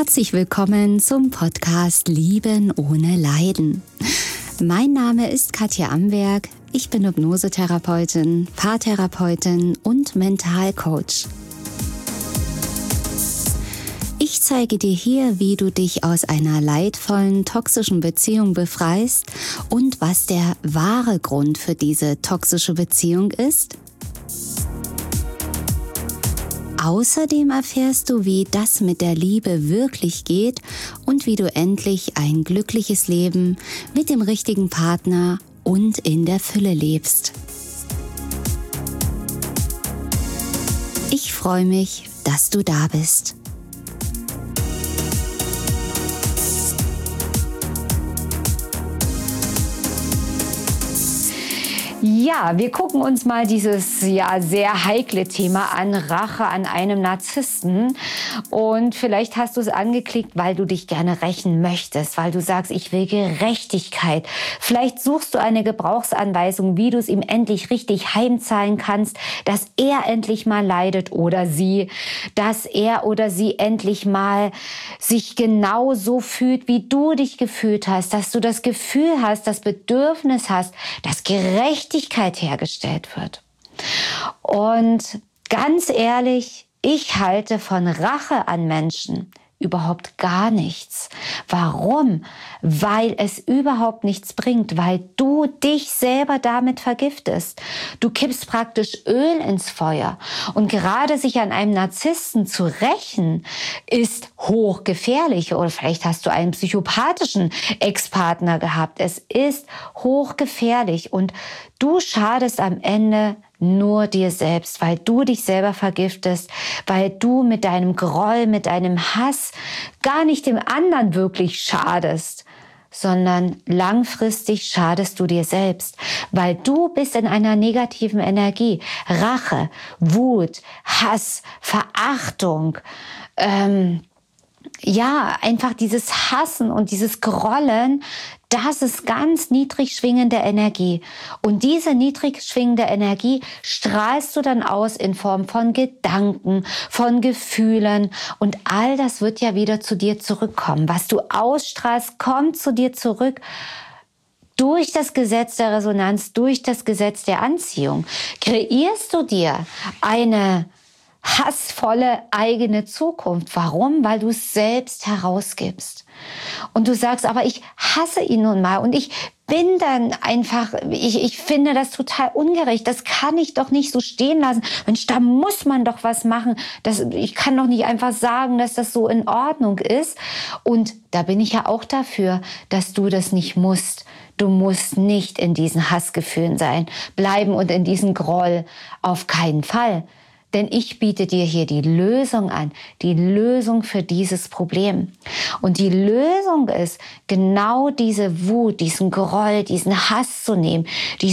Herzlich willkommen zum Podcast Lieben ohne Leiden. Mein Name ist Katja Amberg, ich bin Hypnosetherapeutin, Paartherapeutin und Mentalcoach. Ich zeige dir hier, wie du dich aus einer leidvollen, toxischen Beziehung befreist und was der wahre Grund für diese toxische Beziehung ist. Außerdem erfährst du, wie das mit der Liebe wirklich geht und wie du endlich ein glückliches Leben mit dem richtigen Partner und in der Fülle lebst. Ich freue mich, dass du da bist. Ja, wir gucken uns mal dieses sehr heikle Thema an, Rache an einem Narzissten. Und vielleicht hast du es angeklickt, weil du dich gerne rächen möchtest, weil du sagst, ich will Gerechtigkeit. Vielleicht suchst du eine Gebrauchsanweisung, wie du es ihm endlich richtig heimzahlen kannst, dass er endlich mal leidet oder sie, dass er oder sie endlich mal sich genauso fühlt, wie du dich gefühlt hast, dass du das Gefühl hast, das Bedürfnis hast, dass Gerechtigkeit hergestellt wird. Und ganz ehrlich, ich halte von Rache an Menschen überhaupt gar nichts. Warum? Weil es überhaupt nichts bringt, weil du dich selber damit vergiftest. Du kippst praktisch Öl ins Feuer. Und gerade sich an einem Narzissten zu rächen, ist hochgefährlich. Oder vielleicht hast du einen psychopathischen Ex-Partner gehabt. Es ist hochgefährlich und du schadest am Ende nur dir selbst, weil du dich selber vergiftest, weil du mit deinem Groll, mit deinem Hass gar nicht dem anderen wirklich schadest, sondern langfristig schadest du dir selbst, weil du bist in einer negativen Energie. Rache, Wut, Hass, Verachtung, einfach dieses Hassen und dieses Grollen, das ist ganz niedrig schwingende Energie. Und diese niedrig schwingende Energie strahlst du dann aus in Form von Gedanken, von Gefühlen. Und all das wird ja wieder zu dir zurückkommen. Was du ausstrahlst, kommt zu dir zurück. Durch das Gesetz der Resonanz, durch das Gesetz der Anziehung kreierst du dir eine hassvolle eigene Zukunft. Warum? Weil du es selbst herausgibst. Und du sagst, aber ich hasse ihn nun mal und ich bin dann einfach, ich finde das total ungerecht. Das kann ich doch nicht so stehen lassen. Mensch, da muss man doch was machen. Ich kann doch nicht einfach sagen, dass das so in Ordnung ist. Und da bin ich ja auch dafür, dass du das nicht musst. Du musst nicht in diesen Hassgefühlen bleiben und in diesen Groll. Auf keinen Fall. Denn ich biete dir hier die Lösung an, die Lösung für dieses Problem. Und die Lösung ist, genau diese Wut, diesen Groll, diesen Hass zu nehmen,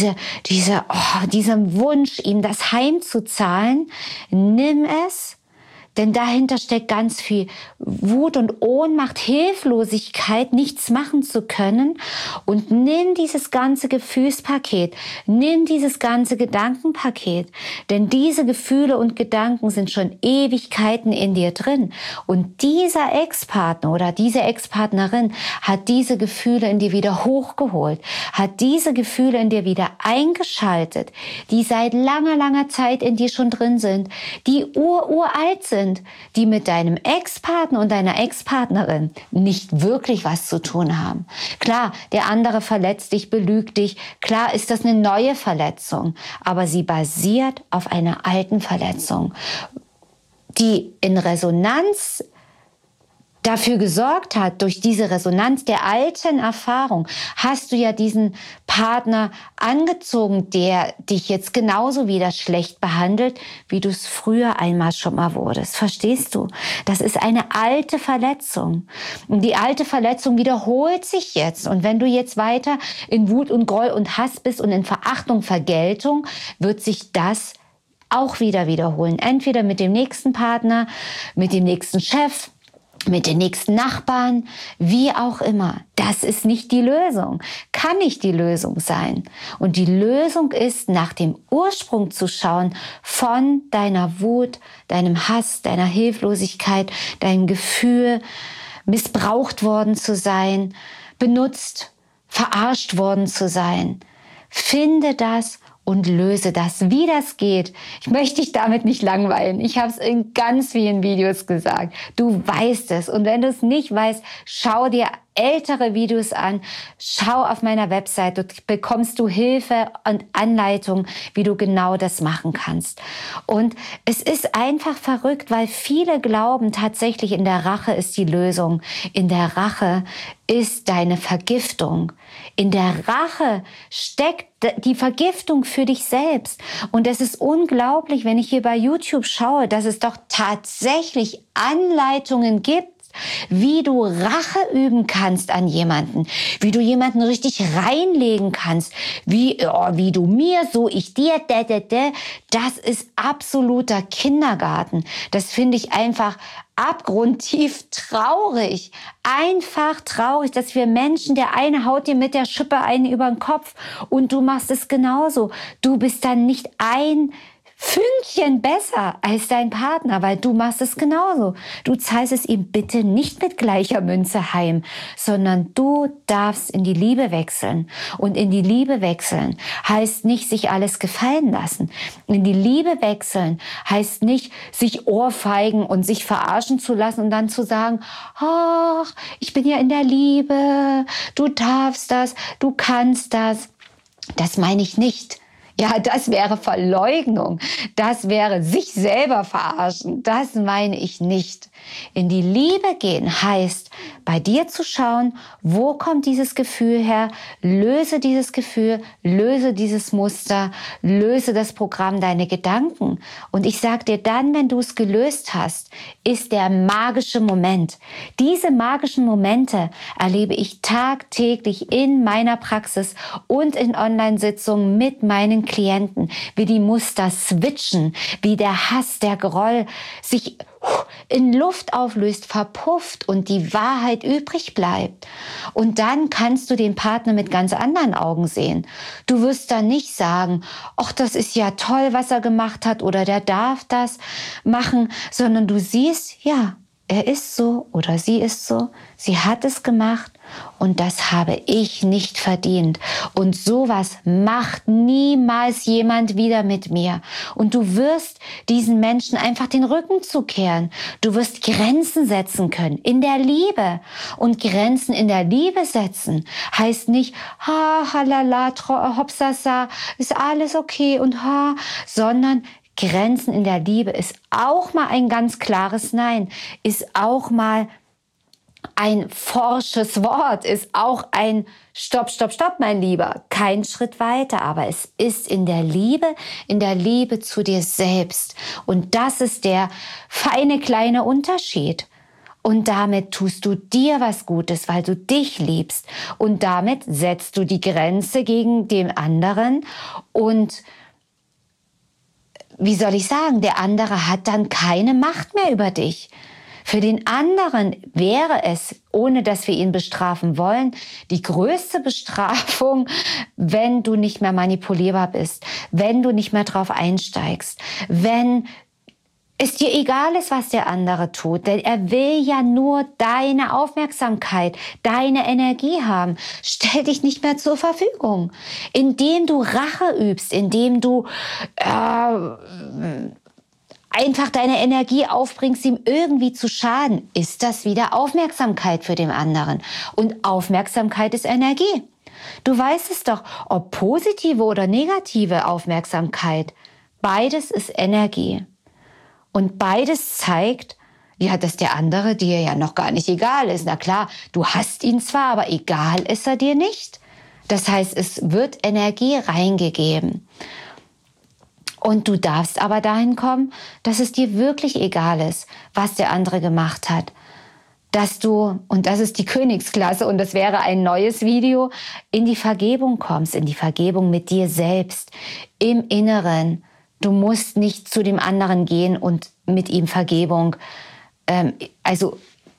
diesen Wunsch, ihm das heimzuzahlen. Nimm es, denn dahinter steckt ganz viel Wut und Ohnmacht, Hilflosigkeit, nichts machen zu können. Und nimm dieses ganze Gefühlspaket, nimm dieses ganze Gedankenpaket. Denn diese Gefühle und Gedanken sind schon Ewigkeiten in dir drin. Und dieser Ex-Partner oder diese Ex-Partnerin hat diese Gefühle in dir wieder hochgeholt, hat diese Gefühle in dir wieder eingeschaltet, die seit langer, langer Zeit in dir schon drin sind, die uralt sind, die mit deinem Ex-Partner und deiner Ex-Partnerin nicht wirklich was zu tun haben. Klar, der andere verletzt dich, belügt dich. Klar ist das eine neue Verletzung, aber sie basiert auf einer alten Verletzung, die in Resonanz dafür gesorgt hat, durch diese Resonanz der alten Erfahrung, hast du ja diesen Partner angezogen, der dich jetzt genauso wieder schlecht behandelt, wie du es früher einmal schon mal wurdest. Verstehst du? Das ist eine alte Verletzung. Und die alte Verletzung wiederholt sich jetzt. Und wenn du jetzt weiter in Wut und Groll und Hass bist und in Verachtung, Vergeltung, wird sich das auch wieder wiederholen. Entweder mit dem nächsten Partner, mit dem nächsten Chef, mit den nächsten Nachbarn, wie auch immer. Das ist nicht die Lösung, kann nicht die Lösung sein. Und die Lösung ist, nach dem Ursprung zu schauen von deiner Wut, deinem Hass, deiner Hilflosigkeit, deinem Gefühl, missbraucht worden zu sein, benutzt, verarscht worden zu sein. Finde das und löse das, wie das geht. Ich möchte dich damit nicht langweilen. Ich habe es in ganz vielen Videos gesagt. Du weißt es. Und wenn du es nicht weißt, schau dir ältere Videos an. Schau auf meiner Website. Dort bekommst du Hilfe und Anleitung, wie du genau das machen kannst. Und es ist einfach verrückt, weil viele glauben tatsächlich, in der Rache ist die Lösung. In der Rache ist deine Vergiftung. In der Rache steckt die Vergiftung für dich selbst. Und es ist unglaublich, wenn ich hier bei YouTube schaue, dass es doch tatsächlich Anleitungen gibt, wie du Rache üben kannst an jemanden, wie du jemanden richtig reinlegen kannst, wie du mir, so ich dir, das ist absoluter Kindergarten. Das finde ich einfach abgrundtief traurig, einfach traurig, dass wir Menschen, der eine haut dir mit der Schippe einen über den Kopf und du machst es genauso. Du bist dann nicht ein Fünkchen besser als dein Partner, weil du machst es genauso. Du zahlst es ihm bitte nicht mit gleicher Münze heim, sondern du darfst in die Liebe wechseln. Und in die Liebe wechseln heißt nicht, sich alles gefallen lassen. In die Liebe wechseln heißt nicht, sich ohrfeigen und sich verarschen zu lassen und dann zu sagen, ach, ich bin ja in der Liebe, du darfst das, du kannst das. Das meine ich nicht. Ja, das wäre Verleugnung. Das wäre sich selber verarschen. Das meine ich nicht. In die Liebe gehen heißt, bei dir zu schauen, wo kommt dieses Gefühl her? Löse dieses Gefühl, löse dieses Muster, löse das Programm, deine Gedanken. Und ich sag dir dann, wenn du es gelöst hast, ist der magische Moment. Diese magischen Momente erlebe ich tagtäglich in meiner Praxis und in Online-Sitzungen mit meinen Klienten, wie die Muster switchen, wie der Hass, der Groll sich in Luft auflöst, verpufft und die Wahrheit übrig bleibt. Und dann kannst du den Partner mit ganz anderen Augen sehen. Du wirst dann nicht sagen, ach, das ist ja toll, was er gemacht hat oder der darf das machen, sondern du siehst, ja, er ist so oder sie ist so, sie hat es gemacht und das habe ich nicht verdient. Und sowas macht niemals jemand wieder mit mir. Und du wirst diesen Menschen einfach den Rücken zukehren. Du wirst Grenzen setzen können in der Liebe. Und Grenzen in der Liebe setzen heißt nicht, ha, halala, hopsasa, ist alles okay und ha, sondern Grenzen in der Liebe ist auch mal ein ganz klares Nein, ist auch mal ein forsches Wort, ist auch ein Stopp, stopp, stopp, mein Lieber. Kein Schritt weiter, aber es ist in der Liebe zu dir selbst. Und das ist der feine kleine Unterschied. Und damit tust du dir was Gutes, weil du dich liebst. Und damit setzt du die Grenze gegen den anderen und wie soll ich sagen, der andere hat dann keine Macht mehr über dich. Für den anderen wäre es, ohne dass wir ihn bestrafen wollen, die größte Bestrafung, wenn du nicht mehr manipulierbar bist, wenn du nicht mehr drauf einsteigst, wenn es dir egal ist, was der andere tut, denn er will ja nur deine Aufmerksamkeit, deine Energie haben. Stell dich nicht mehr zur Verfügung. Indem du Rache übst, indem du einfach deine Energie aufbringst, ihm irgendwie zu schaden, ist das wieder Aufmerksamkeit für den anderen. Und Aufmerksamkeit ist Energie. Du weißt es doch, ob positive oder negative Aufmerksamkeit, beides ist Energie. Und beides zeigt, ja, dass der andere dir ja noch gar nicht egal ist. Na klar, du hast ihn zwar, aber egal ist er dir nicht. Das heißt, es wird Energie reingegeben. Und du darfst aber dahin kommen, dass es dir wirklich egal ist, was der andere gemacht hat. Dass du, und das ist die Königsklasse, und das wäre ein neues Video, in die Vergebung kommst, in die Vergebung mit dir selbst, im Inneren. Du musst nicht zu dem anderen gehen und mit ihm Vergebung, also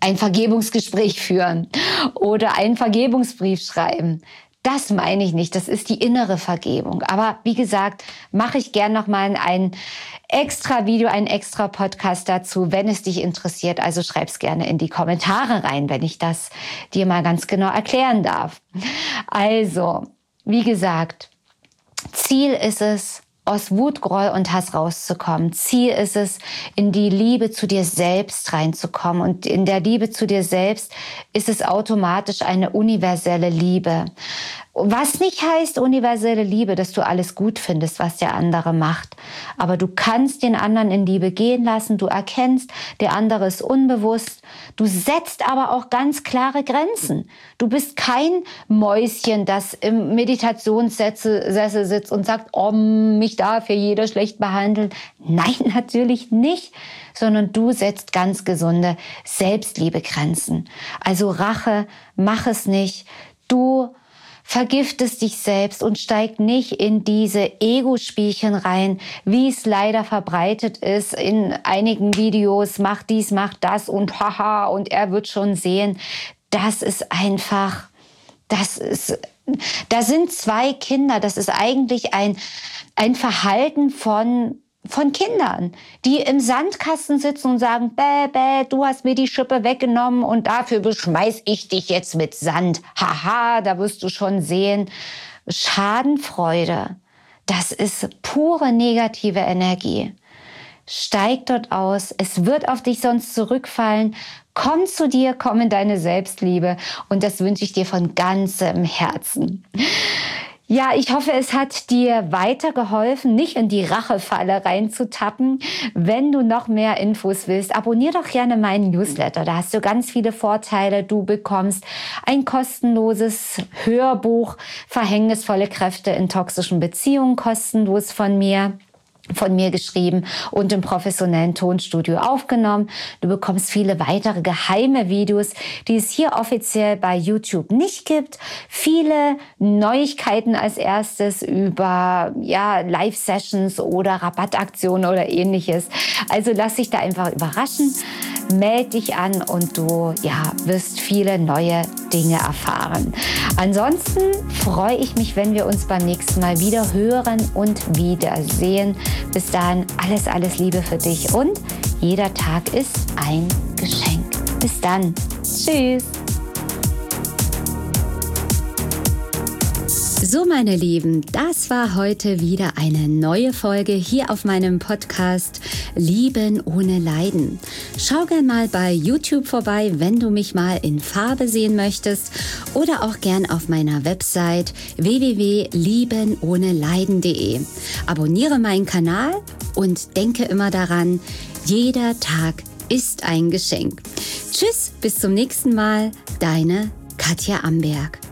ein Vergebungsgespräch führen oder einen Vergebungsbrief schreiben. Das meine ich nicht, das ist die innere Vergebung. Aber wie gesagt, mache ich gern nochmal ein extra Video, einen extra Podcast dazu, wenn es dich interessiert. Also schreib's gerne in die Kommentare rein, wenn ich das dir mal ganz genau erklären darf. Also, wie gesagt, Ziel ist es, aus Wut, Groll und Hass rauszukommen. Ziel ist es, in die Liebe zu dir selbst reinzukommen. Und in der Liebe zu dir selbst ist es automatisch eine universelle Liebe. Was nicht heißt universelle Liebe, dass du alles gut findest, was der andere macht. Aber du kannst den anderen in Liebe gehen lassen. Du erkennst, der andere ist unbewusst. Du setzt aber auch ganz klare Grenzen. Du bist kein Mäuschen, das im Meditationssessel sitzt und sagt, oh, mich darf hier jeder schlecht behandeln. Nein, natürlich nicht. Sondern du setzt ganz gesunde Selbstliebegrenzen. Also Rache, mach es nicht. Du vergiftest dich selbst und steig nicht in diese Ego-Spielchen rein, wie es leider verbreitet ist in einigen Videos. Mach dies, mach das und haha und er wird schon sehen. Das ist einfach, da sind zwei Kinder. Das ist eigentlich ein Verhalten von Kindern, die im Sandkasten sitzen und sagen, bäh, bäh, du hast mir die Schippe weggenommen und dafür beschmeiß ich dich jetzt mit Sand. Haha, da wirst du schon sehen. Schadenfreude, das ist pure negative Energie. Steig dort aus, es wird auf dich sonst zurückfallen. Komm zu dir, komm in deine Selbstliebe und das wünsche ich dir von ganzem Herzen. Ja, ich hoffe, es hat dir weitergeholfen, nicht in die Rachefalle reinzutappen. Wenn du noch mehr Infos willst, abonnier doch gerne meinen Newsletter. Da hast du ganz viele Vorteile. Du bekommst ein kostenloses Hörbuch, Verhängnisvolle Kräfte in toxischen Beziehungen, kostenlos von mir geschrieben und im professionellen Tonstudio aufgenommen. Du bekommst viele weitere geheime Videos, die es hier offiziell bei YouTube nicht gibt. Viele Neuigkeiten als erstes über Live-Sessions oder Rabattaktionen oder ähnliches. Also lass dich da einfach überraschen. Meld dich an und du wirst viele neue Dinge erfahren. Ansonsten freue ich mich, wenn wir uns beim nächsten Mal wieder hören und wiedersehen. Bis dahin alles Liebe für dich und jeder Tag ist ein Geschenk. Bis dann. Tschüss. So, meine Lieben, das war heute wieder eine neue Folge hier auf meinem Podcast Lieben ohne Leiden. Schau gern mal bei YouTube vorbei, wenn du mich mal in Farbe sehen möchtest oder auch gern auf meiner Website www.liebenohneleiden.de. Abonniere meinen Kanal und denke immer daran, jeder Tag ist ein Geschenk. Tschüss, bis zum nächsten Mal, deine Katja Amberg.